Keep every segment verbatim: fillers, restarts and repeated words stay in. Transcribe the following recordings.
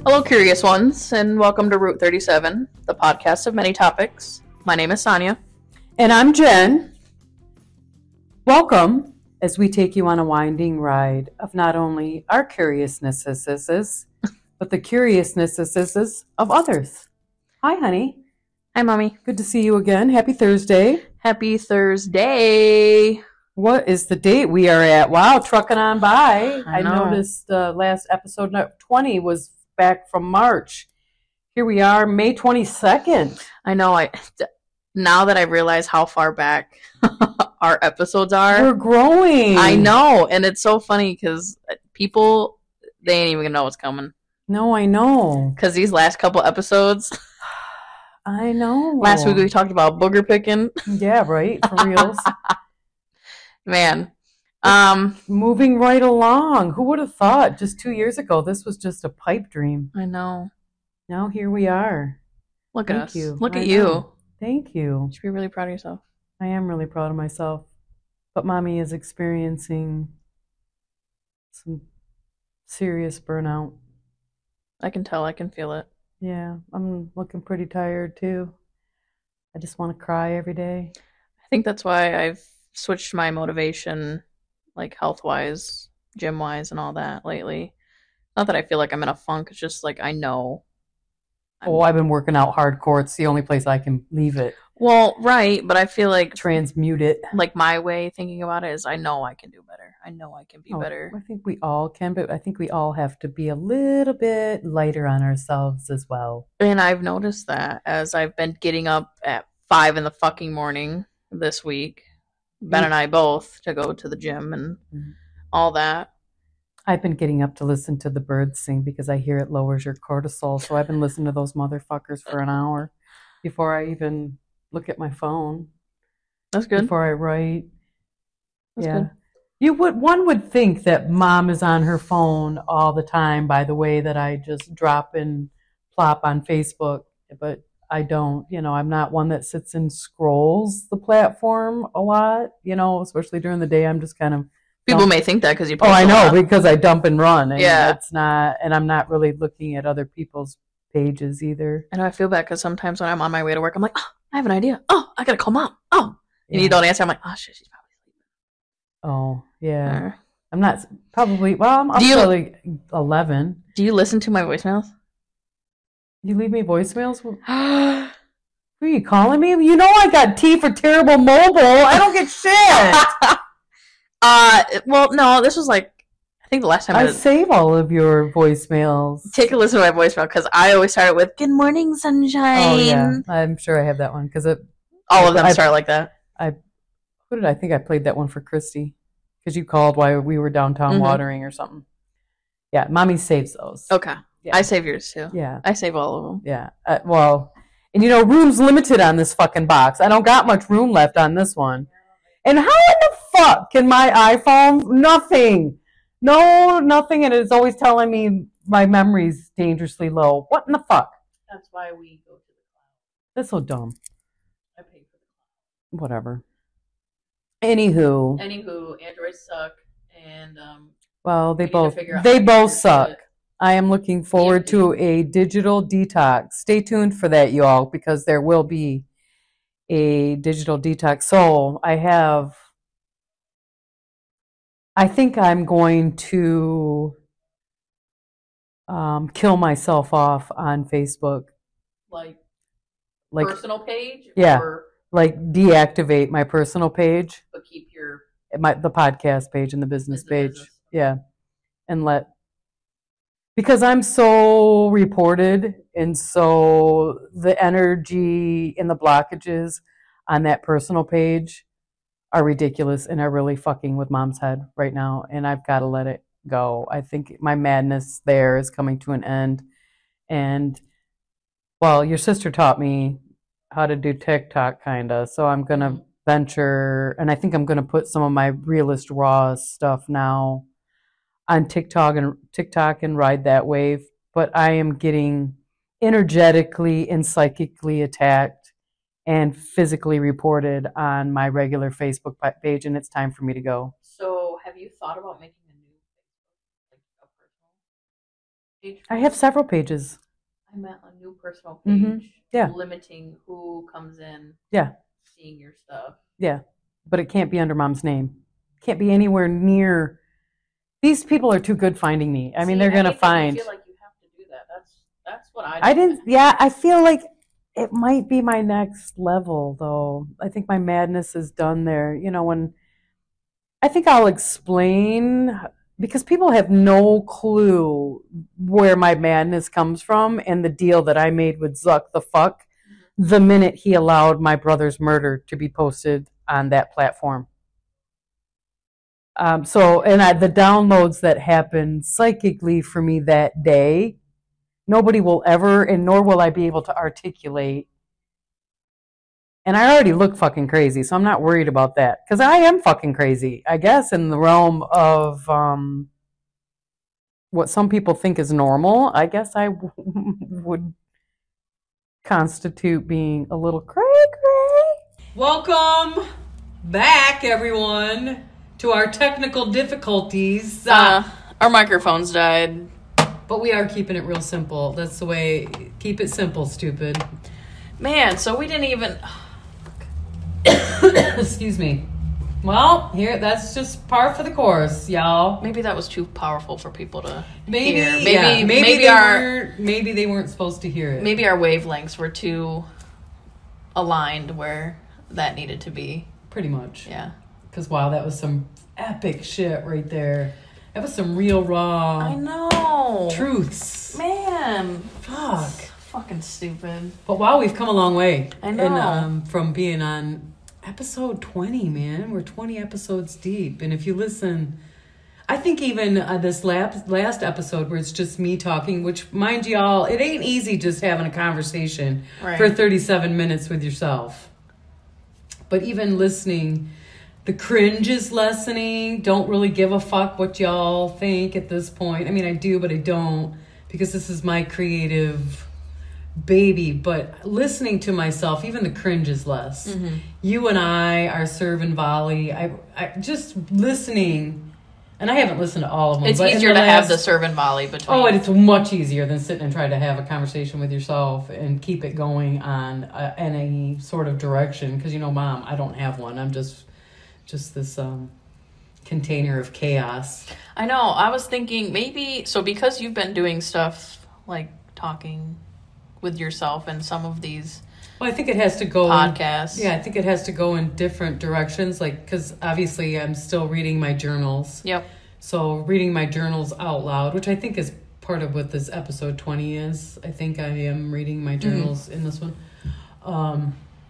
Hello, curious ones, and welcome to Route thirty-seven, the podcast of many topics. My name is Sonia. And I'm Jen. Welcome as we take you on a winding ride of not only our curiousnesses, but the curiousnesses of others. Hi, honey. Hi, Mommy. Good to see you again. Happy Thursday. Happy Thursday. What is the date we are at? Wow, trucking on by. I I, know. noticed uh, last episode twenty was back from March. Here we are, May twenty-second. I know. I now that I realize how far back our episodes are, We're growing. I know, and it's so funny because people they ain't even gonna know what's coming. No, I know. Because these last couple episodes, I know. last week we talked about booger picking. Yeah, right. For reals. Man, um, Moving right along. Who would have thought just two years ago this was just a pipe dream? I know. Now here we are. Look Thank at us. you. Look I at you. know. Thank you. You should be really proud of yourself. I am really proud of myself. But Mommy is experiencing some serious burnout. I can tell. I can feel it. Yeah, I'm looking pretty tired too. I just want to cry every day. I think that's why I've switched my motivation, like health-wise, gym-wise, and all that lately. Not that I feel like I'm in a funk. It's just like I know. I'm- Oh, I've been working out hardcore. It's the only place I can leave it. Well, right, but I feel like Transmute it. like my way thinking about it is I know I can do better. I know I can be Oh, better. I think we all can, but I think we all have to be a little bit lighter on ourselves as well. And I've noticed that as I've been getting up at five in the fucking morning this week, Ben and I both, to go to the gym and Mhm. all that. I've been getting up to listen to the birds sing because I hear it lowers your cortisol. So I've been listening to those motherfuckers for an hour before I even look at my phone, That's good. before I write. That's yeah. good. You would one would think that Mom is on her phone all the time by the way that I just drop and plop on Facebook, but I don't. You know, I'm not one that sits and scrolls the platform a lot, you know, especially during the day. I'm just kind of People Don't- may think that because you Oh, post I a know, lot. because I dump and run. And Yeah. That's not, and I'm not really looking at other people's pages either. I know I feel bad because sometimes when I'm on my way to work, I'm like, oh, I have an idea. Oh, I gotta call Mom. Oh, and Yeah. you don't answer. I'm like, oh shit, she's probably sleeping. Oh, yeah. Uh, I'm not, probably, well, I'm up Do you- to like eleven. do you listen to my voicemails? You leave me voicemails? Who are you calling me? You know I got T for Terrible Mobile. I don't get shit. uh, well, no, this was like, I think the last time I, I was, save all of your voicemails. take a listen to my voicemail because I always start it with "Good morning, sunshine." Oh, yeah. I'm sure I have that one because it, All of them I- start like that. who did I think I played that one for Christy? Because you called while we were downtown Mhm. watering or something. Yeah, Mommy saves those. Okay, Yeah. I save yours too. Yeah. I save all of them. Yeah. Uh, well, and you know, room's limited on this fucking box. I don't got much room left on this one. And how in the fuck can my iPhone? Nothing. No, nothing. And it's always telling me my memory's dangerously low. What in the fuck? That's why we go to the cloud. That's so dumb. I pay for the Whatever. Anywho, cloud. Anywho, Androids suck, and um, well, they we need to both figure out they how to both use suck. it. I am looking forward to a digital detox. Stay tuned for that, y'all, because there will be a digital detox. So I have, I think I'm going to um, kill myself off on Facebook, Like, like personal page, Yeah. or like deactivate my personal page, but keep your my the podcast page and the business business page. business. Yeah. And let, because I'm so reported, and so the energy and the blockages on that personal page are ridiculous and are really fucking with Mom's head right now, and I've got to let it go. I think my madness there is coming to an end. And well, your sister taught me how to do TikTok kind of, so I'm going to Mhm. venture, and I think I'm going to put some of my realist raw stuff now on TikTok and TikTok and ride that wave. But I am getting energetically and psychically attacked and physically reported on my regular Facebook pa- page, and it's time for me to go. So, have you thought about making a new Facebook, like a personal page? I have several pages. I meant a new personal page. Mhm. Yeah. Limiting who comes in. Yeah. Seeing your stuff. Yeah. But it can't be under mom's name. Can't be anywhere near. These people are too good finding me. I mean, See, they're going to anything, find. I feel like you have to do that. That's that's what I. I didn't. Yeah, I feel like it might be my next level, though. I think my madness is done there. You know, when I think I'll explain because people have no clue where my madness comes from and the deal that I made with Zuck the fuck the minute he allowed my brother's murder to be posted on that platform. Um, so, and I, the downloads that happened psychically for me that day, nobody will ever, and nor will I be able to articulate. And I already look fucking crazy, so I'm not worried about that. Because I am fucking crazy, I guess, in the realm of um, what some people think is normal. I guess I w- would constitute being a little cray cray. Welcome back, everyone, to our technical difficulties. Uh, our microphones died. But we are keeping it real simple. That's the way. Keep it simple, stupid. Man, so we didn't even. Excuse me. Well, here, that's just par for the course, y'all. Maybe that was too powerful for people to Maybe, hear. Maybe, yeah, maybe, maybe, they our weren't, maybe they weren't supposed to hear it. maybe our wavelengths were too aligned where that needed to be. Pretty much. Yeah. Because, wow, that was some epic shit right there. That was some real raw I know. truths. Man. Fuck. Fucking stupid. But wow, we've come a long way. I know. And, um, from being on episode twenty, man. We're twenty episodes deep. And if you listen, I think even uh, this last, last episode where it's just me talking, which, mind y'all, it ain't easy just having a conversation Right. for thirty-seven minutes with yourself. But even listening, the cringe is lessening. Don't really give a fuck what y'all think at this point. I mean, I do, but I don't, because this is my creative baby. But listening to myself, even the cringe is less. Mm-hmm. You and I are serving volley. I, I just listening, and I haven't listened to all of them. It's but in easier the to have last- the serve and volley between. Oh, and it's much easier than sitting and trying to have a conversation with yourself and keep it going on uh, in any sort of direction. Because, you know, Mom, I don't have one. I'm just just this um, container of chaos. I know. I was thinking maybe, so because you've been doing stuff like talking with yourself and some of these Well, I think it has to go in- podcasts. yeah, I think it has to go in different directions. Like, because obviously I'm still reading my journals. Yep. So reading my journals out loud, which I think is part of what this episode twenty is. I think I am reading my journals in this one. Um,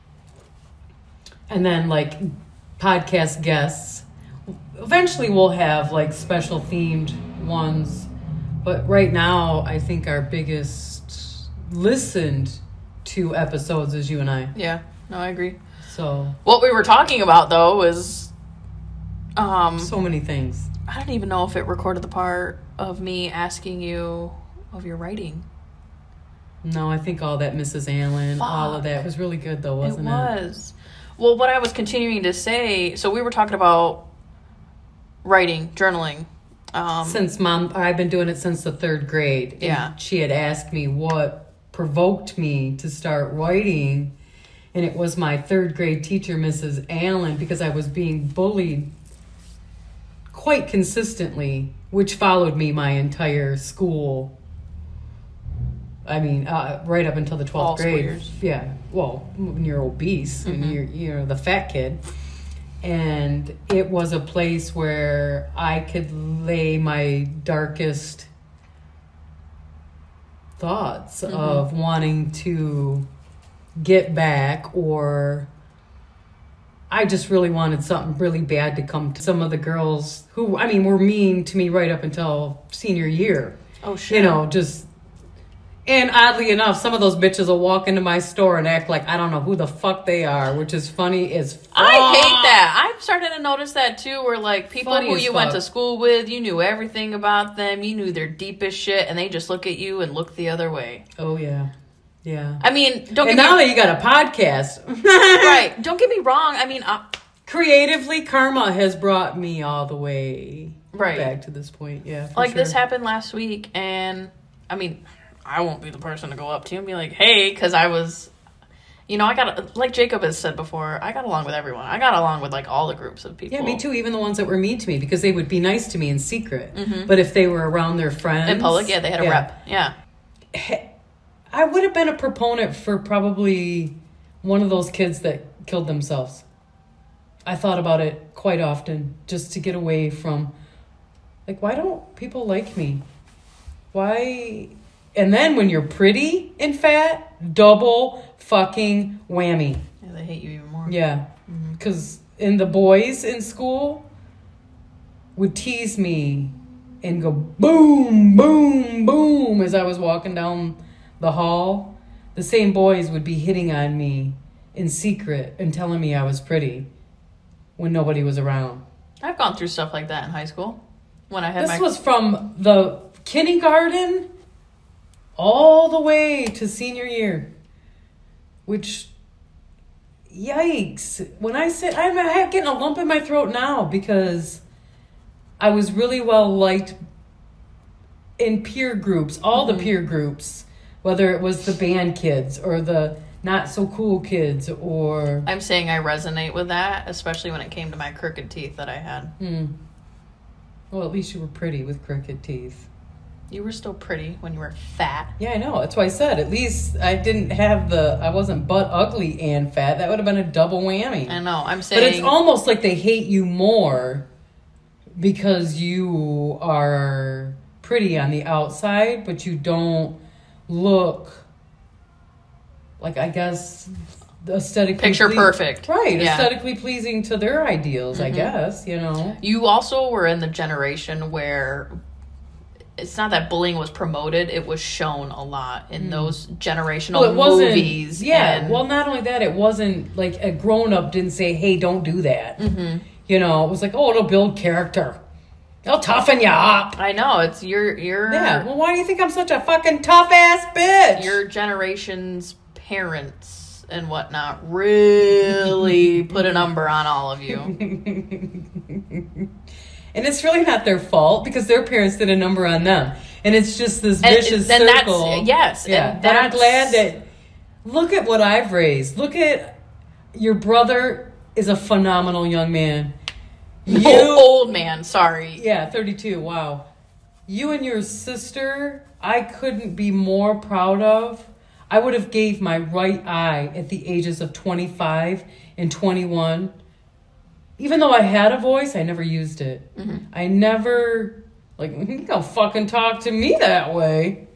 and then like podcast guests. Eventually we'll have like special themed ones. But right now I think our biggest listened to episodes is you and I. Yeah. No, I agree. So What we were talking about though was um so many things. I don't even know if it recorded the part of me asking you of your writing. No, I think all that Missus Allen, all of that was really good though, wasn't it? It was. Well, what I was continuing to say, so we were talking about writing, journaling. Um, Since Mom, I've been doing it since the third grade. And Yeah. she had asked me what provoked me to start writing. And it was my third grade teacher, Missus Allen, because I was being bullied quite consistently, which followed me my entire school. I mean, uh, right up until the twelfth All school grade. years. Yeah. Well, when you're obese and Mhm. you're, you're the fat kid. And it was a place where I could lay my darkest thoughts Mhm. of wanting to get back, or I just really wanted something really bad to come to some of the girls who, I mean, were mean to me right up until senior year. oh, shit. You know, just, and oddly enough, some of those bitches will walk into my store and act like I don't know who the fuck they are, which is funny as fuck. I hate that. I'm starting to notice that too, where like people Funny who as you went fuck. to school with, you knew everything about them, you knew their deepest shit, and they just look at you and look the other way. Oh, yeah. Yeah. I mean, don't And get now me that you got a podcast, right. Don't get me wrong. I mean, uh, creatively, karma has brought me all the way Right. back to this point. Yeah, for like this sure. happened last week, and I mean, I won't be the person to go up to you and be like, hey, because I was, you know, I got, like Jacob has said before, I got along with everyone. I got along with, like, all the groups of people. Yeah, me too, even the ones that were mean to me, because they would be nice to me in secret. Mhm. But if they were around their friends... In public, yeah, they had a yeah. rep. Yeah. I would have been a proponent for probably one of those kids that killed themselves. I thought about it quite often, just to get away from, like, why don't people like me? Why? And then when you're pretty and fat, double fucking whammy. Yeah, they hate you even more. Yeah. Because in the boys in school would tease me and go boom, boom, boom as I was walking down the hall. The same boys would be hitting on me in secret and telling me I was pretty when nobody was around. I've gone through stuff like that in high school. When I had This my... was from the kindergarten all the way to senior year, which, yikes. When I say, I'm, I'm getting a lump in my throat now because I was really well liked in peer groups, all Mhm. the peer groups, whether it was the band kids or the not so cool kids or... I'm saying I resonate with that, especially when it came to my crooked teeth that I had. Hmm. Well, at least you were pretty with crooked teeth. You were still pretty when you were fat. Yeah, I know. That's why I said at least I didn't have the... I wasn't butt ugly and fat. That would have been a double whammy. I know. I'm saying... But it's almost like they hate you more because you are pretty on the outside, but you don't look like, I guess, aesthetically... Picture ple- perfect. Right. Yeah. Aesthetically pleasing to their ideals, I Mhm. guess, you know? You also were in the generation where it's not that bullying was promoted, it was shown a lot in those generational Well, it wasn't... movies. Yeah, and, well, not only that, it wasn't like a grown-up didn't say, hey, don't do that. Mhm. You know, it was like, oh, it'll build character. It'll toughen you up. I know, it's your your Yeah, well, why do you think I'm such a fucking tough-ass bitch? your generation's parents and whatnot really put a number on all of you. And it's really not their fault because their parents did a number on them. And it's just this And vicious then that's- circle. yes, Yeah, and but I'm that's- glad that... Look at what I've raised. Look at... Your brother is a phenomenal young man. You... old man, sorry. Yeah, thirty-two. Wow. You and your sister, I couldn't be more proud of. I would have gave my right eye at the ages of twenty-five and twenty-one. Even though I had a voice, I never used it. Mhm. I never, like, you don't fucking talk to me that way.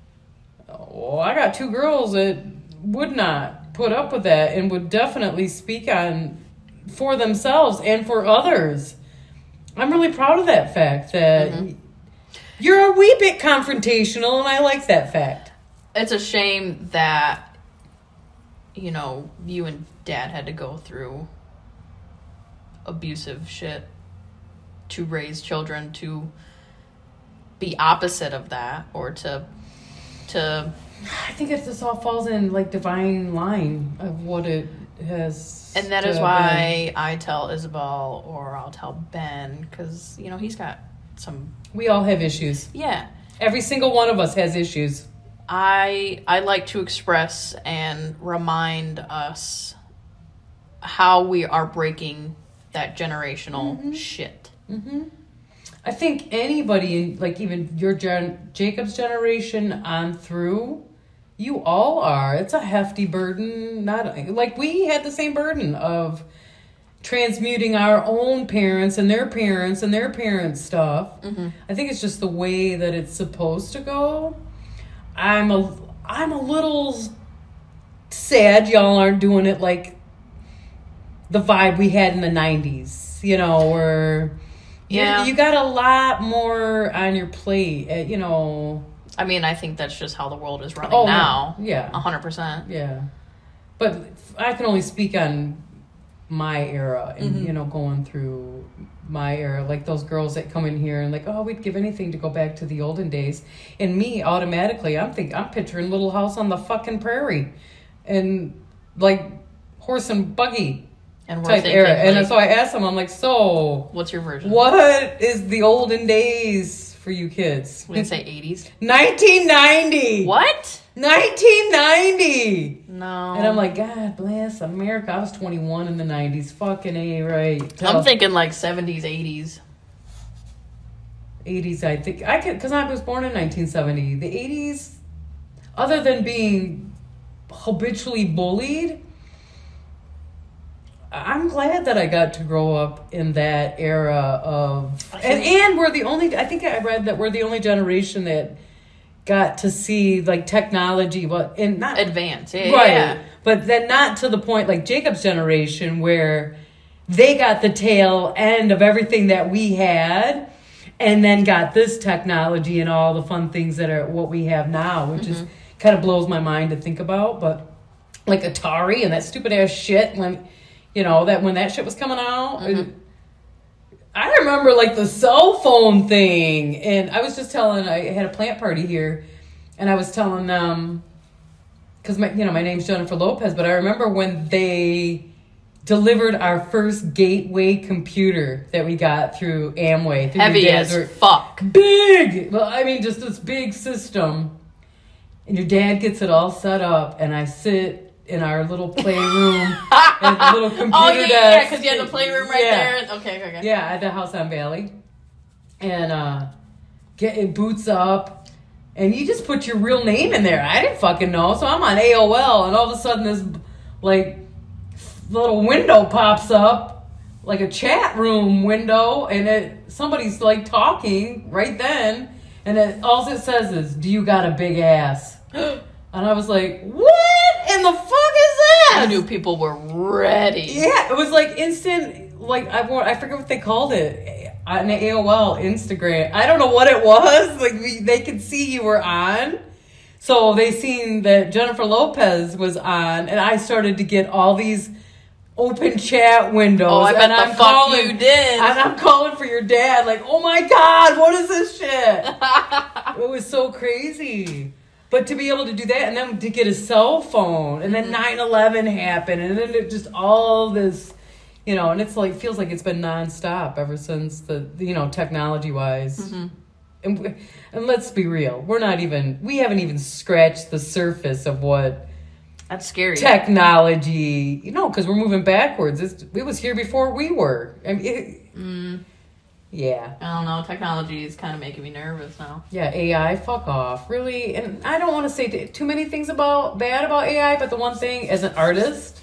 Oh, I got two girls that would not put up with that and would definitely speak on for themselves and for others. I'm really proud of that fact that Mhm. you're a wee bit confrontational, and I like that fact. It's a shame that, you know, you and Dad had to go through abusive shit to raise children to be opposite of that, or to to I think it just all falls in like divine line of what it has. and that to is have why I tell Isabel, or I'll tell Ben, because, you know, he's got some, been. We all have issues. yeah. Every single one of us has issues. I I like to express and remind us how we are breaking that generational shit. Mm-hmm. I think anybody, like even your gen, Jacob's generation on through, you all are. It's a hefty burden. Not like we had the same burden of transmuting our own parents and their parents and their parents' stuff. Mhm. I think it's just the way that it's supposed to go. I'm a I'm a little sad y'all aren't doing it like the vibe we had in the nineties, you know, where Yeah. you, you got a lot more on your plate, uh, you know. I mean, I think that's just how the world is running Oh, now. yeah. A hundred percent. Yeah. But I can only speak on my era and, Mhm. you know, going through my era. Like those girls that come in here and like, oh, we'd give anything to go back to the olden days. And me, automatically, I'm think I'm picturing Little House on the fucking Prairie. And like horse and buggy And we're type thinking, era. And like, so I asked them, I'm like, so what's your version? what is the olden days for you kids. We didn't say eighties. nineteen ninety. What? nineteen ninety. No. And I'm like, God bless America. I was twenty-one in the nineties. Fucking A, right. I'm thinking like seventies, eighties. eighties, I think. I could, because I was born in nineteen seventy. The eighties, other than being habitually bullied, I'm glad that I got to grow up in that era of, and, and we're the only, I think I read that we're the only generation that got to see like technology, but and not Advance, yeah, right, yeah. but then not to the point like Jacob's generation where they got the tail end of everything that we had, and then got this technology and all the fun things that are what we have now, which mm-hmm. is kind of blows my mind to think about. But like Atari and that stupid ass shit when. You know, that when that shit was coming out, mm-hmm. I remember like the cell phone thing. And I was just telling, I had a plant party here, and I was telling them, because my, you know, my name's Jennifer Lopez, but I remember when they delivered our first gateway computer that we got through Amway. Through Heavy as fuck. Big! Well, I mean, just this big system. And your dad gets it all set up, and I sit in our little playroom, and the little computer oh, yeah, desk. yeah, because you had the playroom right yeah. there. Okay, okay, okay. Yeah, at the house on Valley. And uh, get it boots up, and you just put your real name in there. I didn't fucking know, so I'm on A O L, and all of a sudden this, like, little window pops up, like a chat room window, and it somebody's, like, talking right then, and it, all it says is, do you got a big ass? And I was like, what in the fuck is that? I knew people were ready. Yeah, it was like instant, like, I, I forget what they called it. On A O L, Instagram. I don't know what it was. Like, we, they could see you were on. So they seen that Jennifer Lopez was on, and I started to get all these open chat windows. Oh, I bet and the I'm fuck calling, you did. And I'm calling for your dad, like, oh my God, what is this shit? It was so crazy. But to be able to do that, and then to get a cell phone, and then nine eleven happened, and then it just all this, you know, and it's like, feels like it's been nonstop ever since the, you know, technology-wise. Mm-hmm. And, and let's be real, we're not even, we haven't even scratched the surface of what that's scary technology, you know, because we're moving backwards. It's, it was here before we were. I mean, it, mm. Yeah. I don't know. Technology is kind of making me nervous now. Yeah, A I, fuck off. Really? And I don't want to say t- too many things about bad about A I, but the one thing, as an artist,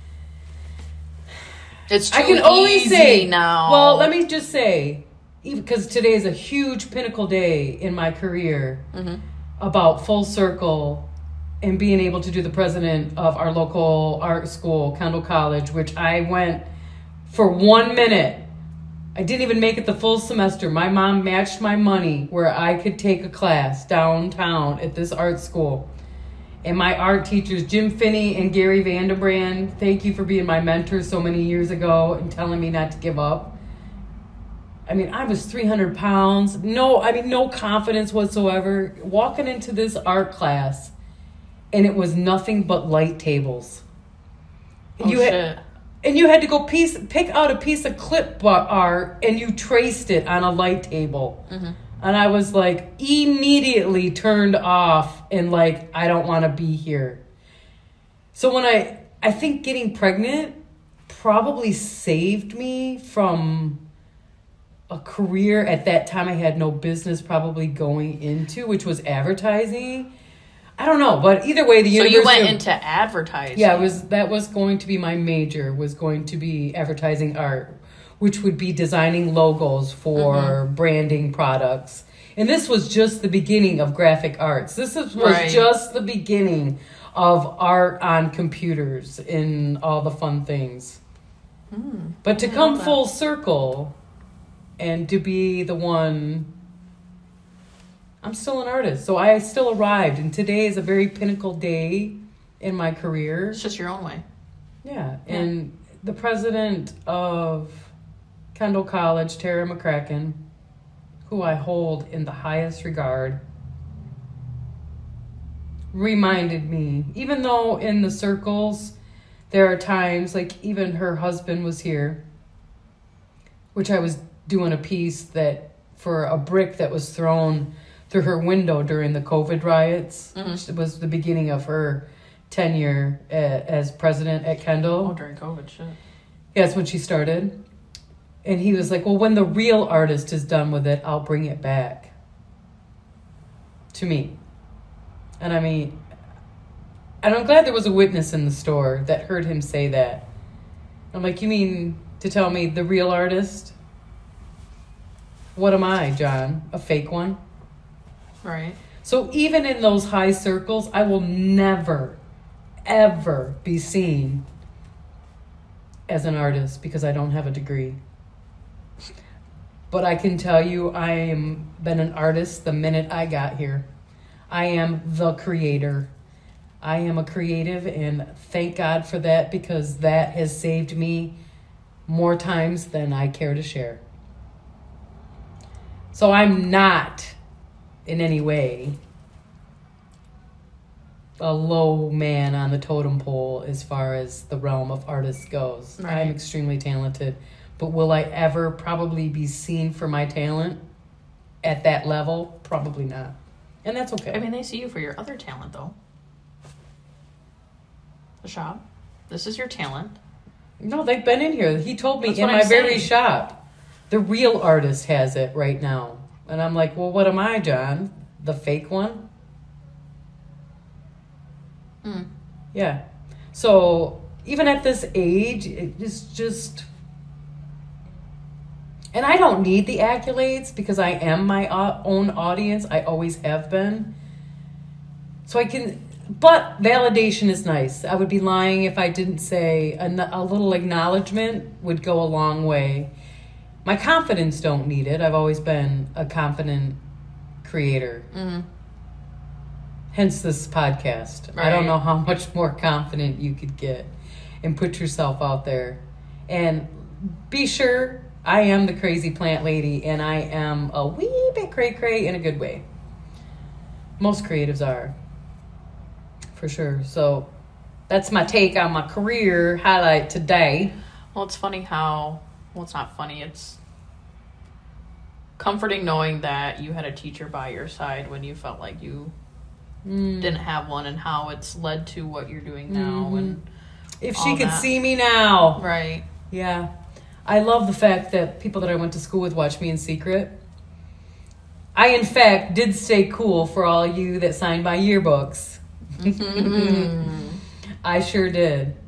it's too I can only easy say now. Well, let me just say, because today is a huge pinnacle day in my career mm-hmm. about full circle and being able to do the president of our local art school, Kendall College, which I went for one minute. I didn't even make it the full semester. My mom matched my money where I could take a class downtown at this art school. And my art teachers, Jim Finney and Gary Vanderbrand, thank you for being my mentor so many years ago and telling me not to give up. I mean, I was three hundred pounds. No, I mean, no confidence whatsoever. Walking into this art class, and it was nothing but light tables. Oh, you shit. Had, And you had to go piece, pick out a piece of clip art, and you traced it on a light table. Mm-hmm. And I was like, immediately turned off and like, I don't want to be here. So when I, I think getting pregnant probably saved me from a career at that time I had no business probably going into, which was advertising. I don't know, but either way, the so University you went of, into advertising. Yeah, it was that was going to be my major. Was going to be advertising art, which would be designing logos for mm-hmm. branding products. And this was just the beginning of graphic arts. This is, was right. just the beginning of art on computers and all the fun things. Mm, but to come full circle and to be the one. I'm still an artist, so I still arrived, and today is a very pinnacle day in my career. It's just your own way. Yeah, yeah. And the president of Kendall College, Tara McCracken, who I hold in the highest regard, reminded me, even though in the circles there are times, like even her husband was here, which I was doing a piece that for a brick that was thrown through her window during the COVID riots. Mhm. It was the beginning of her tenure a- as president at Kendall. Oh, during COVID, shit. Yeah, that's when she started. And he was like, well, when the real artist is done with it, I'll bring it back to me. And I mean, and I'm glad there was a witness in the store that heard him say that. I'm like, you mean to tell me the real artist? What am I, John? A fake one? Right. So even in those high circles, I will never, ever be seen as an artist because I don't have a degree. But I can tell you I am been an artist the minute I got here. I am the creator. I am a creative, and thank God for that, because that has saved me more times than I care to share. So I'm not in any way a low man on the totem pole as far as the realm of artists goes. Right. I'm extremely talented, but will I ever probably be seen for my talent at that level? Probably not. And that's okay. I mean, they see you for your other talent, though. The shop. This is your talent. No, they've been in here. He told me That's in what my I'm very saying. shop. The real artist has it right now. And I'm like, well, what am I, John? The fake one? Mm. Yeah. So even at this age, it's just... And I don't need the accolades because I am my o- own audience. I always have been. So I can... But validation is nice. I would be lying if I didn't say a, a little acknowledgement would go a long way. My confidence don't need it. I've always been a confident creator. Mm. Hence this podcast. I Right. don't know how much more confident you could get and put yourself out there. And be sure I am the crazy plant lady, and I am a wee bit cray-cray in a good way. Most creatives are. For sure. So that's my take on my career highlight today. Well, it's funny how... Well, it's not funny. It's comforting knowing that you had a teacher by your side when you felt like you Mm. didn't have one, and how it's led to what you're doing now. Mhm. And If she all could that. see me now. Right. Yeah. I love the fact that people that I went to school with watch me in secret. I, in fact, did stay cool for all you that signed my yearbooks. I sure did.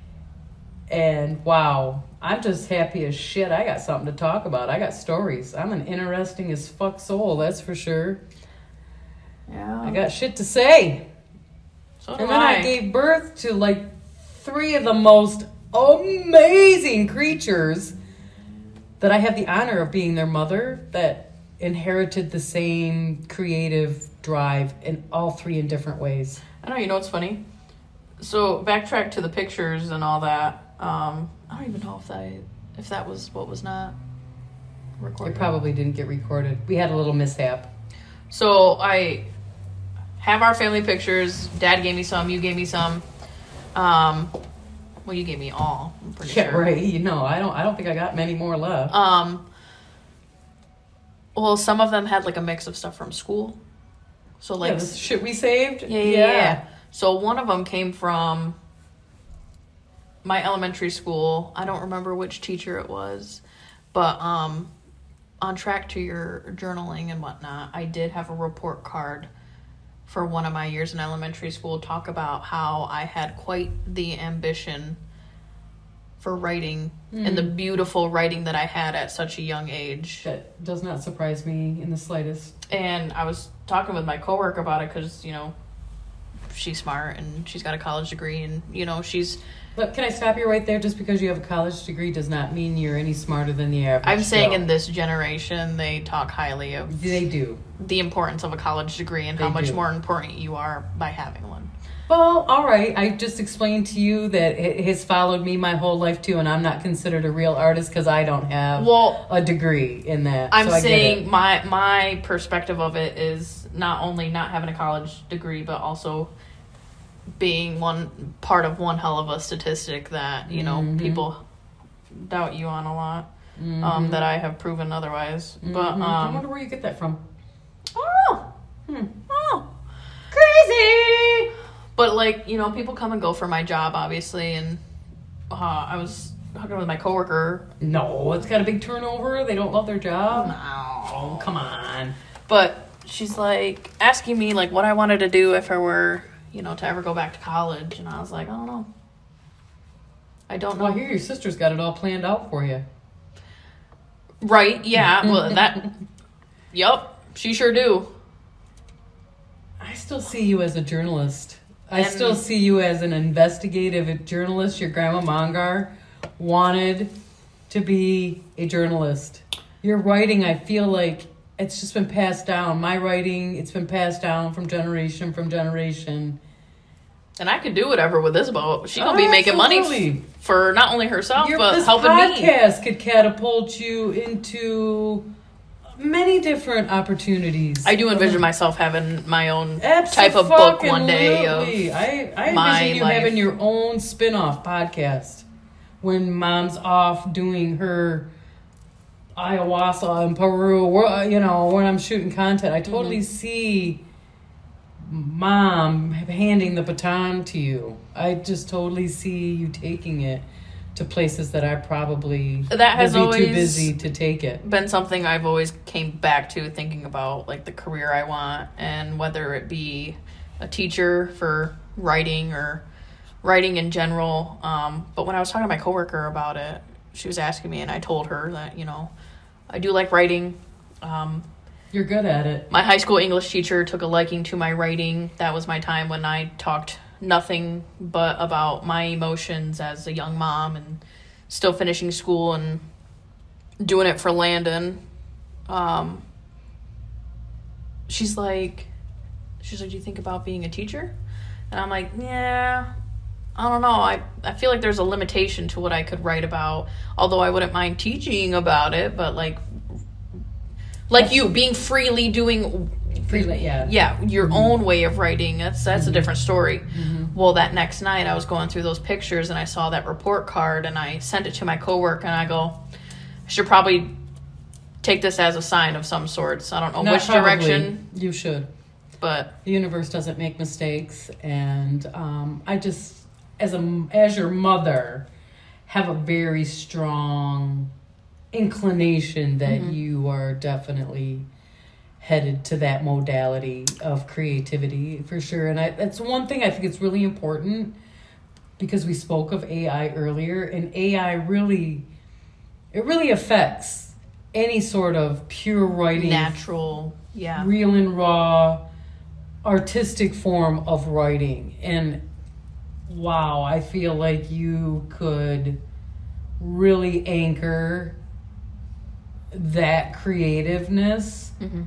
And wow, I'm just happy as shit. I got something to talk about. I got stories. I'm an interesting as fuck soul, that's for sure. Yeah. I got shit to say. So do And then I I. gave birth to like three of the most amazing creatures that I have the honor of being their mother, that inherited the same creative drive in all three in different ways. I know, you know what's funny? So, backtrack to the pictures and all that. Um, I don't even know if that, if that was what was not recorded. It probably didn't get recorded. We had a little mishap. So, I have our family pictures. Dad gave me some. You gave me some. Um, well, you gave me all, I'm pretty Yeah, sure. right. You know, I don't I don't think I got many more left. Um, well, some of them had like a mix of stuff from school. So, like, Yeah, the shit we saved? Yeah, yeah, yeah, yeah. So one of them came from my elementary school. I don't remember which teacher it was, but um, on track to your journaling and whatnot, I did have a report card for one of my years in elementary school talk about how I had quite the ambition for writing and the beautiful writing that I had at such a young age. That does not surprise me in the slightest. And I was talking with my coworker about it because, you know, she's smart and she's got a college degree, and, you know, she's... Look, can I stop you right there? Just because you have a college degree does not mean you're any smarter than the average I'm saying Joe. in this generation, they talk highly of They do. the importance of a college degree and They how much do. more important you are by having one. Well, all right. I just explained to you that it has followed me my whole life, too, and I'm not considered a real artist because I don't have Well, a degree in that. I'm so I get saying it. my my perspective of it is not only not having a college degree, but also being one part of one hell of a statistic that, you know, Mhm. people doubt you on a lot. Mm-hmm. um, that I have proven otherwise. Mm-hmm. But um, I wonder where you get that from. oh, Hmm. oh, Crazy! but like you know, people come and go for my job, obviously, and uh, I was talking with my coworker. No, it's got a big turnover. They don't love their job. No, Oh, come on. but she's like asking me like what I wanted to do if I were, you know, to ever go back to college, and I was like, I don't know. I don't know. Well, I hear your sister's got it all planned out for you. Right? Yeah. Well, that. Yup. She sure do. I still see you as a journalist. I And- still see you as an investigative journalist. Your grandma Mongar wanted to be a journalist. Your writing, I feel like it's just been passed down. My writing, it's been passed down from generation from generation. And I could do whatever with Isabel. She gonna be making money Absolutely. f- for not only herself Your, but this helping me. podcast could catapult you into many different opportunities. I do envision myself having my own type of book one day. Of, Absolutely. I, I my envision you life. having your own spin-off podcast when mom's off doing her ayahuasca in Peru, or, you know, when I'm shooting content. I totally Mm-hmm. see mom handing the baton to you. I just totally see you taking it to places that I probably That has would be always too busy to take it. been something I've always came back to thinking about, like the career I want, and whether it be a teacher for writing or writing in general. Um, but when I was talking to my coworker about it, she was asking me, and I told her that, you know, I do like writing. Um, You're good at it. my high school English teacher took a liking to my writing. That was my time when I talked nothing but about my emotions as a young mom and still finishing school and doing it for Landon. Um, she's like, she's like, do you think about being a teacher? And I'm like, yeah, I don't know. I, I feel like there's a limitation to what I could write about, although I wouldn't mind teaching about it, but like, like you being freely doing Freely, yeah. yeah, your Mm-hmm. own way of writing. That's that's a different story. Well, that next night I was going through those pictures and I saw that report card and I sent it to my coworker and I go, I should probably take this as a sign of some sorts. I don't know Not which probably. direction, You should. but The universe doesn't make mistakes, and um, I just, as a as your mother, have a very strong inclination that Mm-hmm. you are definitely headed to that modality of creativity for sure. And I, that's one thing I think it's really important, because we spoke of A I earlier, and A I really, it really affects any sort of pure writing, natural, yeah. real and raw, artistic form of writing. And wow, I feel like you could really anchor that creativeness Mm-hmm.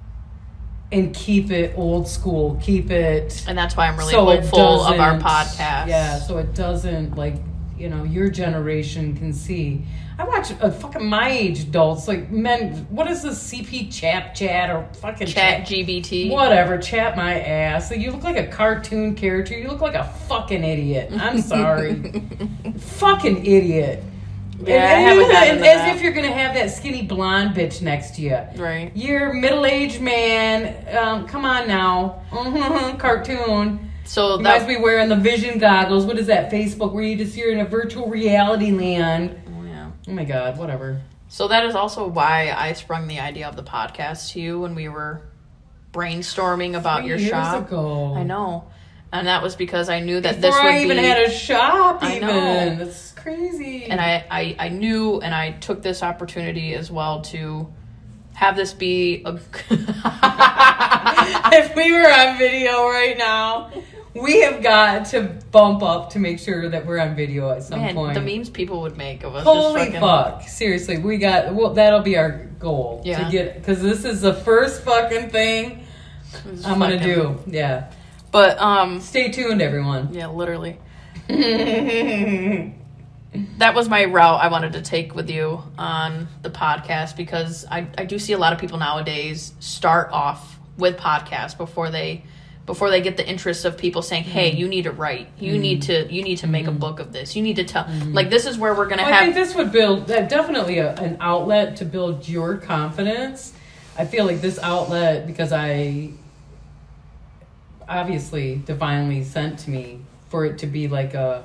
and keep it old school, keep it And that's why I'm really so it hopeful of our doesn't- podcast. Yeah, so it doesn't, like, you know, your generation can see. I watch uh, fucking my age adults, like men. What is this C P Chap Chat or fucking Chat G B T. Whatever, chat my ass. Like, you look like a cartoon character. You look like a fucking idiot. I'm sorry. Fucking idiot. Yeah, and, I haven't gotten and into as that. if you're gonna have that skinny blonde bitch next to you. Right. You're a middle-aged man. Um, come on now. Cartoon. So You must that be wearing the vision goggles. What is that, Facebook, where you just you're in a virtual reality land? yeah. Oh my god, whatever. So that is also why I sprung the idea of the podcast to you when we were brainstorming about Three your years shop. ago. I know. And that was because I knew that Before this would I even be had a shop, I even. know. That's crazy. and I, I, I knew and I took this opportunity as well to have this be a If we were on video right now, we have got to bump up to make sure that we're on video at some man, point. the memes people would make of us. Holy just fucking, fuck! Seriously, we got. Well, that'll be our goal Yeah. to get, because this is the first fucking thing it's I'm gonna fucking- do. Yeah. But um Stay tuned, everyone. yeah, literally. That was my route I wanted to take with you on the podcast, because I, I do see a lot of people nowadays start off with podcasts before they before they get the interest of people saying, hey, you need to write. You mm. need to you need to make mm. a book of this. You need to tell. Mm. Like, this is where we're going to well, have... I think this would build... Uh, definitely a, an outlet to build your confidence. I feel like this outlet, because I... obviously divinely sent to me for it to be like a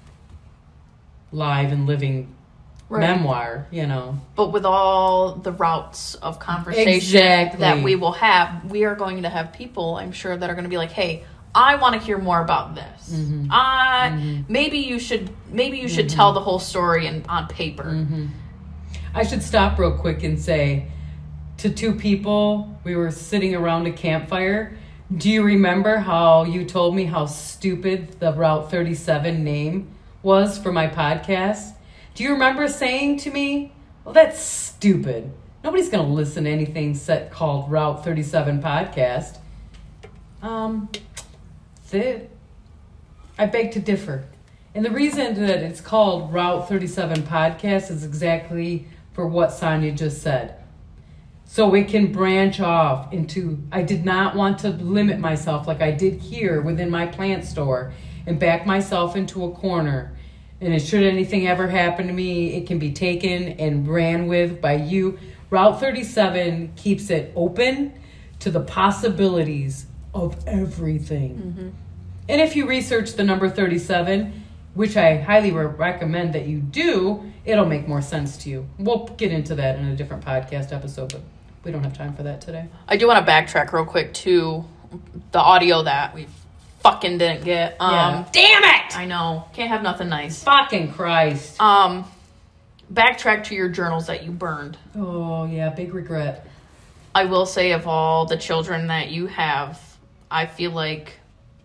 live and living right. memoir, you know. But with all the routes of conversation exactly. that we will have, we are going to have people, I'm sure, that are going to be like, hey, I want to hear more about this. Mm-hmm. I mm-hmm. maybe you should maybe you should mm-hmm. tell the whole story in, on paper. Mm-hmm. I should stop real quick and say to two people, we were sitting around a campfire. Do you remember how you told me how stupid the Route thirty-seven name was for my podcast? Do you remember saying to me, well, that's stupid. Nobody's going to listen to anything set called Route thirty-seven Podcast. Um, the, I beg to differ. And the reason that it's called Route thirty-seven Podcast is exactly for what Sonia just said. So it can branch off into, I did not want to limit myself like I did here within my plant store and back myself into a corner. And should anything ever happen to me, it can be taken and ran with by you. Route thirty-seven keeps it open to the possibilities of everything. Mm-hmm. And if you research the number thirty-seven, which I highly re- recommend that you do, it'll make more sense to you. We'll get into that in a different podcast episode, but we don't have time for that today. I do want to backtrack real quick to the audio that we fucking didn't get. Um, yeah. Damn it! I know. Can't have nothing nice. Fucking Christ. Um, backtrack to your journals that you burned. Oh, yeah. Big regret. I will say, of all the children that you have, I feel like...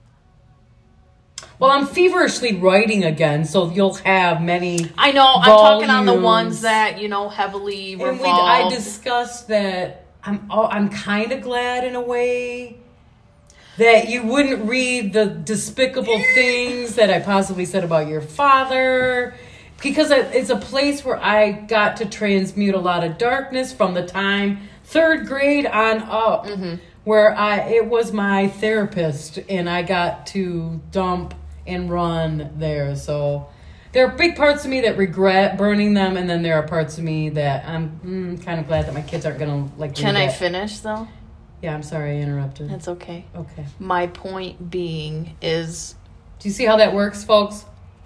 Well, I'm feverishly writing again, so you'll have many I know. volumes. I'm talking on the ones that, you know, heavily revolve. And we, I discussed that I'm I'm kind of glad in a way that you wouldn't read the despicable things that I possibly said about your father, because it's a place where I got to transmute a lot of darkness from the time third grade on up, mm-hmm. where I it was my therapist, and I got to dump and run there. So there are big parts of me that regret burning them, and then there are parts of me that I'm mm, kind of glad that my kids aren't gonna like. Can I finish though? Yeah, I'm sorry I interrupted. That's okay. Okay. My point being is, do you see how that works, folks?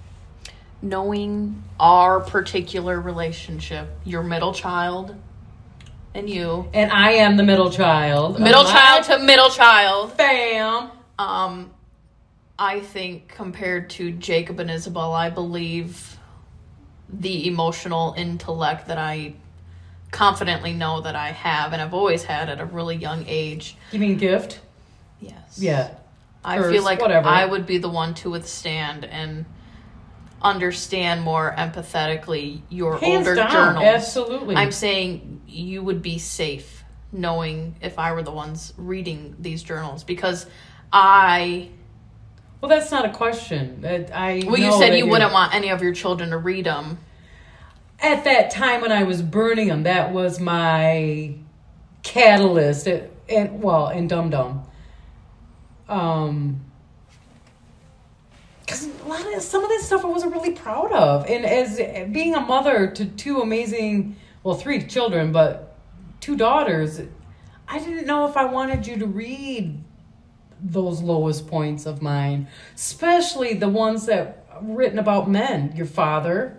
Knowing our particular relationship, your middle child and you, and I am the middle child. Middle child to middle child. Bam. Um. I think compared to Jacob and Isabel, I believe the emotional intellect that I confidently know that I have and I've always had at a really young age. You mean gift? Yes. Yeah. I Curse, feel like whatever. I would be the one to withstand and understand more empathetically your Hands older down, journals. Absolutely. I'm saying you would be safe knowing if I were the ones reading these journals, because I... Well, that's not a question. I well, you said you wouldn't want any of your children to read them. At that time when I was burning them, that was my catalyst. It, and well, and Dum Dum. Um, because a lot of some of this stuff I wasn't really proud of, and as being a mother to two amazing, well, three children, but two daughters, I didn't know if I wanted you to read those lowest points of mine, especially the ones that written about men. Your father,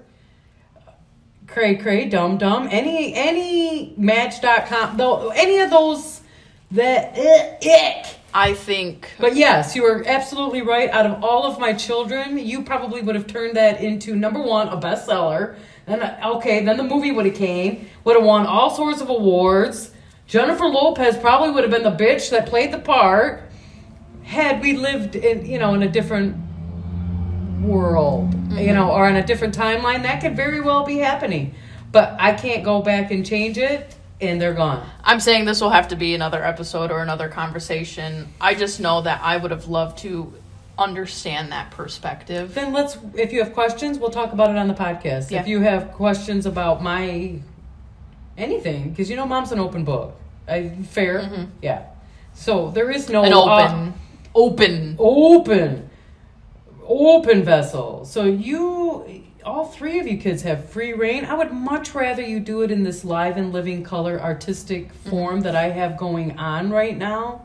cray cray, dum dum, any any match dot com, though, any of those that uh, ick. I think. But yes, you are absolutely right. Out of all of my children, you probably would have turned that into, number one, a bestseller. And okay, then the movie would have came, would have won all sorts of awards. Jennifer Lopez probably would have been the bitch that played the part. Had we lived in, you know, in a different world, mm-hmm. you know, or in a different timeline, that could very well be happening. But I can't go back and change it, and they're gone. I'm saying this will have to be another episode or another conversation. I just know that I would have loved to understand that perspective. Then let's, if you have questions, we'll talk about it on the podcast. Yeah. If you have questions about my anything, because you know Mom's an open book. I, fair? Mm-hmm. Yeah. So there is no... An open... Uh, open. Open. Open vessel. So you, all three of you kids have free reign. I would much rather you do it in this live and living color artistic form mm-hmm. that I have going on right now.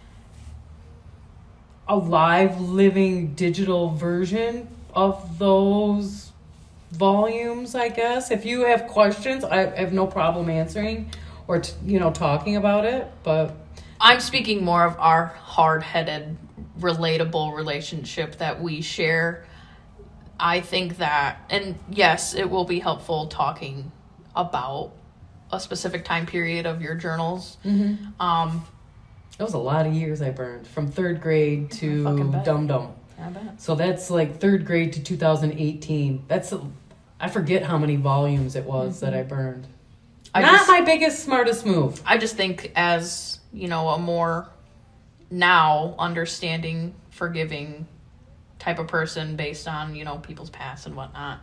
A live, living, digital version of those volumes, I guess. If you have questions, I have no problem answering or, t- you know, talking about it. But I'm speaking more of our hard-headed, relatable relationship that we share. I think that, and yes, it will be helpful talking about a specific time period of your journals. Mm-hmm. Um, That was a lot of years I burned, from third grade to Dum Dum. I bet. So that's like third grade to two thousand eighteen. That's, a, I forget how many volumes it was mm-hmm. that I burned. I Not just, my biggest, smartest move. I just think as, you know, a more now understanding, forgiving type of person based on, you know, people's past and whatnot,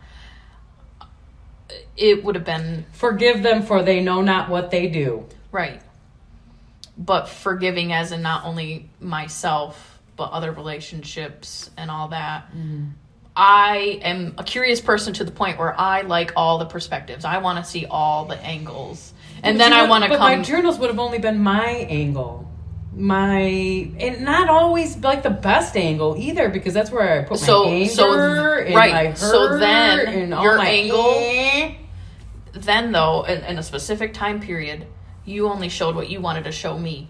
it would have been... Forgive them for they know not what they do. Right. But forgiving as in not only myself, but other relationships and all that. Mm-hmm. I am a curious person to the point where I like all the perspectives. I want to see all the angles. And but then I want to come... But my journals would have only been my angle. My... And not always like the best angle either, because that's where I put my so, anger so, and right. my hurt so then and all your my angle... Eh. Then, though, in, in a specific time period... You only showed what you wanted to show me.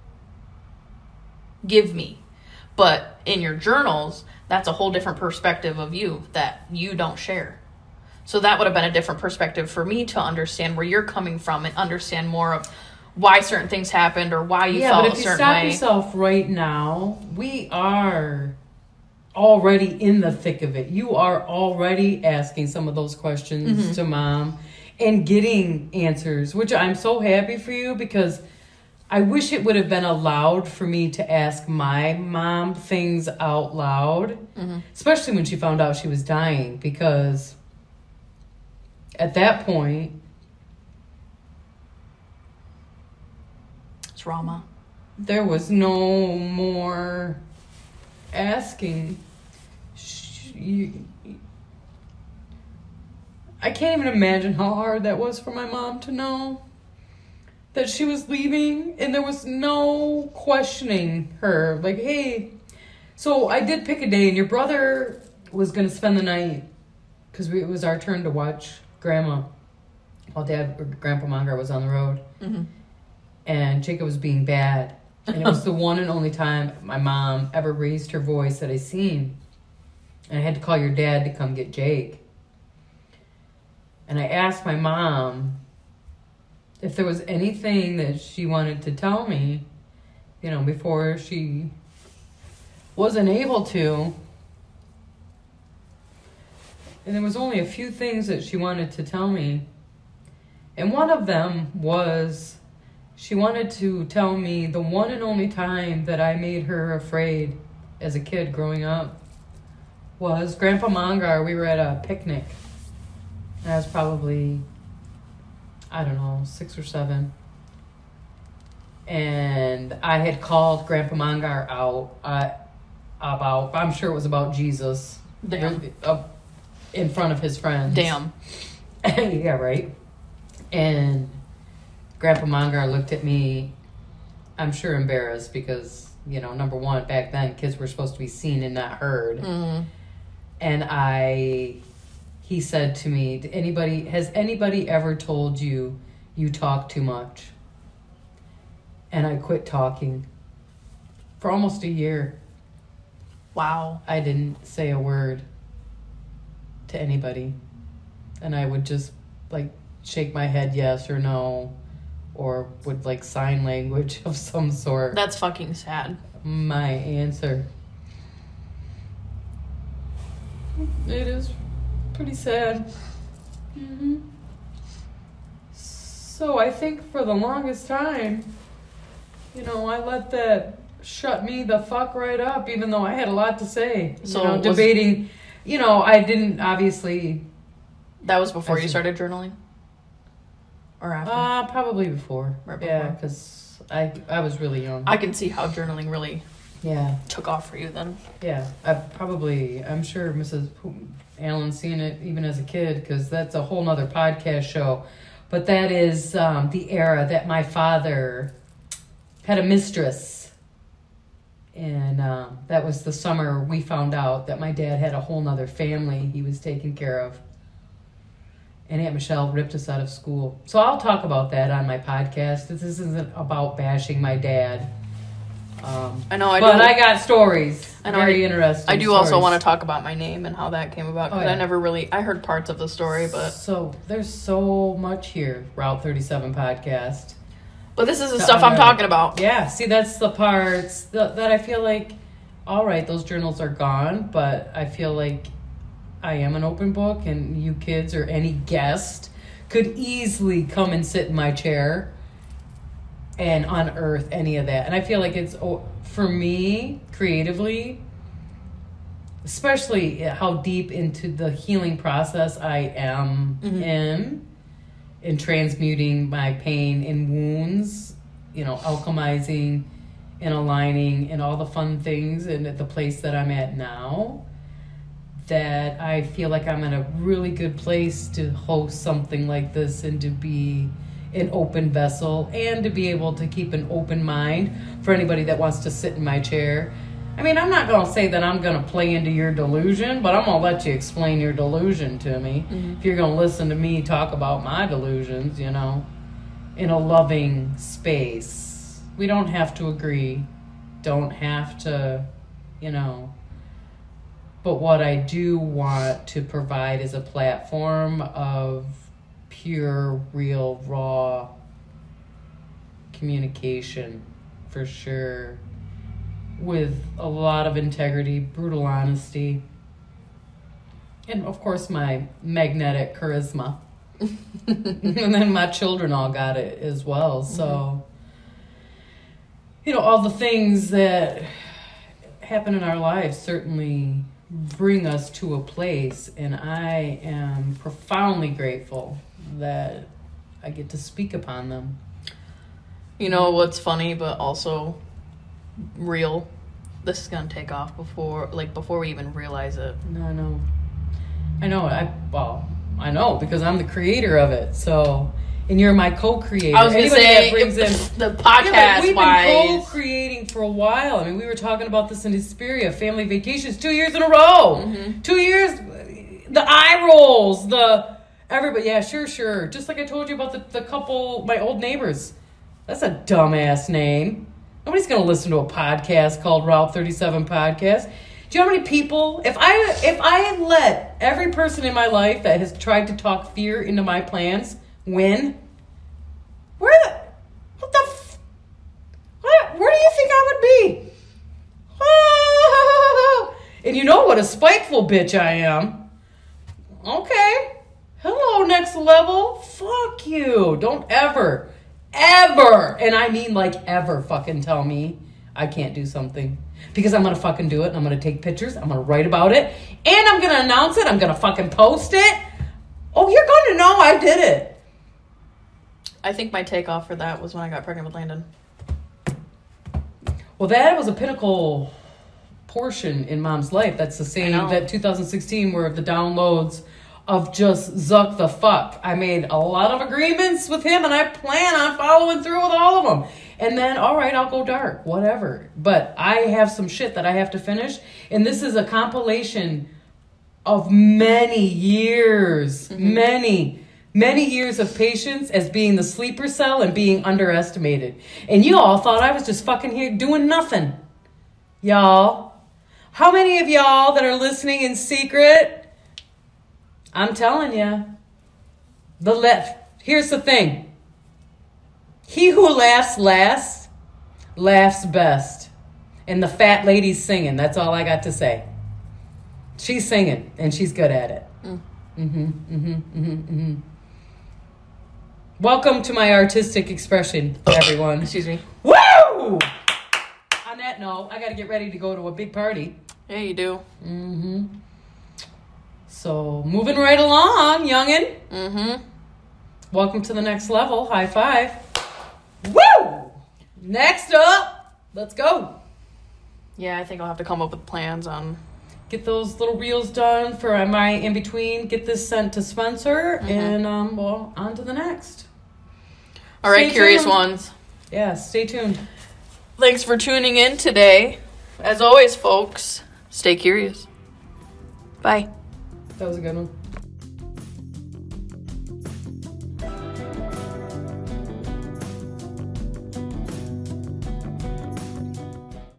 Give me. But in your journals, that's a whole different perspective of you that you don't share. So that would have been a different perspective for me to understand where you're coming from and understand more of why certain things happened or why you yeah, felt but if a you certain stop way. yourself right now, we are already in the thick of it. You are already asking some of those questions mm-hmm. to Mom. And getting answers, which I'm so happy for you, because I wish it would have been allowed for me to ask my mom things out loud, mm-hmm. especially when she found out she was dying, because at that point, trauma. There was no more asking. She, I can't even imagine how hard that was for my mom to know that she was leaving, and there was no questioning her. Like, hey, so I did pick a day, and your brother was going to spend the night because it was our turn to watch Grandma while Dad or Grandpa Mongar was on the road. Mm-hmm. And Jacob was being bad. And it was the one and only time my mom ever raised her voice that I seen. And I had to call your dad to come get Jake. And I asked my mom if there was anything that she wanted to tell me, you know, before she wasn't able to. And there was only a few things that she wanted to tell me. And one of them was she wanted to tell me the one and only time that I made her afraid as a kid growing up was Grandpa Mongar. We were at a picnic. I was probably, I don't know, six or seven. And I had called Grandpa Mongar out uh, about, I'm sure it was about Jesus. Damn. Uh, in front of his friends. Damn. Yeah, right. And Grandpa Mongar looked at me, I'm sure embarrassed, because, you know, number one, back then, kids were supposed to be seen and not heard. Mm-hmm. And I... He said to me, "Anybody has anybody ever told you you talk too much?" And I quit talking. For almost a year. Wow. I didn't say a word to anybody. And I would just, like, shake my head yes or no, or would, like, sign language of some sort. That's fucking sad. My answer. It is pretty sad. Mm-hmm. So I think for the longest time, you know, I let that shut me the fuck right up, even though I had a lot to say. So you know, was, debating, you know, I didn't obviously. That was before you started journaling? Or after? Uh, probably before. Right yeah, before. because I, I was really young. I can see how journaling really Yeah. took off for you then. Yeah. I probably, I'm sure Missus Allen's seen it even as a kid, because that's a whole nother podcast show. But that is um, the era that my father had a mistress. And um, that was the summer we found out that my dad had a whole nother family he was taking care of. And Aunt Michelle ripped us out of school. So I'll talk about that on my podcast. This isn't about bashing my dad. Um, I know, I but do. I got stories. I know, Very I- interesting I do stories. also want to talk about my name and how that came about, because Oh, yeah. I never really, I heard parts of the story, but So there's so much here, Route thirty-seven podcast. but this is the So stuff I I'm know. talking about. Yeah, see, that's the parts that, that I feel like, all right, those journals are gone, but I feel like I am an open book, and you kids or any guest could easily come and sit in my chair and unearth any of that. And I feel like it's, oh, for me, creatively, especially how deep into the healing process I am Mhm. in, in transmuting my pain and wounds, you know, alchemizing and aligning and all the fun things, and at the place that I'm at now, that I feel like I'm in a really good place to host something like this and to be an open vessel and to be able to keep an open mind for anybody that wants to sit in my chair. I mean, I'm not going to say that I'm going to play into your delusion, but I'm going to let you explain your delusion to me. Mhm. If you're going to listen to me talk about my delusions, you know, in a loving space. We don't have to agree. Don't have to, you know. But what I do want to provide is a platform of pure, real, raw communication, for sure. With a lot of integrity, brutal honesty, and of course my magnetic charisma. And then my children all got it as well. So, you know, all the things that happen in our lives certainly bring us to a place, and I am profoundly grateful that I get to speak upon them. You know what's funny, but also real? This is gonna take off before, like, before we even realize it. No, I know. I know. I well, I know because I'm the creator of it. So, and you're my co-creator. I was gonna Anybody say that brings in the Yeah, but podcast we've been wise. co-creating for a while. I mean, we were talking about this in Hesperia, family vacations, two years in a row. Mhm. Two years, the eye rolls, the everybody. Yeah, sure, sure. Just like I told you about the, the couple, my old neighbors. That's a dumbass name. Nobody's gonna listen to a podcast called Route thirty-seven Podcast. Do you know how many people? If I if I had let every person in my life that has tried to talk fear into my plans win, where the what the f- what, where do you think I would be? Ah, and you know what a spiteful bitch I am. Okay. Hello, next level. Fuck you. Don't ever, ever, and I mean like ever fucking tell me I can't do something. Because I'm going to fucking do it, and I'm going to take pictures, I'm going to write about it, and I'm going to announce it, I'm going to fucking post it. Oh, you're going to know I did it. I think my takeoff for that was when I got pregnant with Landon. Well, that was a pinnacle portion in Mom's life. That's the same, know. that two thousand sixteen were the downloads of just Zuck the fuck. I made a lot of agreements with him, and I plan on following through with all of them. And then, all right, I'll go dark, whatever. But I have some shit that I have to finish. And this is a compilation of many years, Mm-hmm. many, many years of patience as being the sleeper cell and being underestimated. And you all thought I was just fucking here doing nothing. Y'all. How many of y'all that are listening in secret? I'm telling you. The left. Here's the thing. He who laughs last, laughs best. And the fat lady's singing. That's all I got to say. She's singing, and she's good at it. Mm. Mm-hmm, mm-hmm, mm-hmm, mm-hmm. Welcome to my artistic expression, everyone. Excuse me. Woo! On that note, I got to get ready to go to a big party. Yeah, you do. Mm-hmm. So, moving right along, youngin'. Mm-hmm. Welcome to the next level. High five. Woo! Next up, let's go. Yeah, I think I'll have to come up with plans on. Get those little reels done for my in between. Get this sent to Spencer, Mhm. and um, well, on to the next. All right, Stay curious tuned. ones. Yeah, stay tuned. Thanks for tuning in today. As always, folks, stay curious. Bye. That was a good one.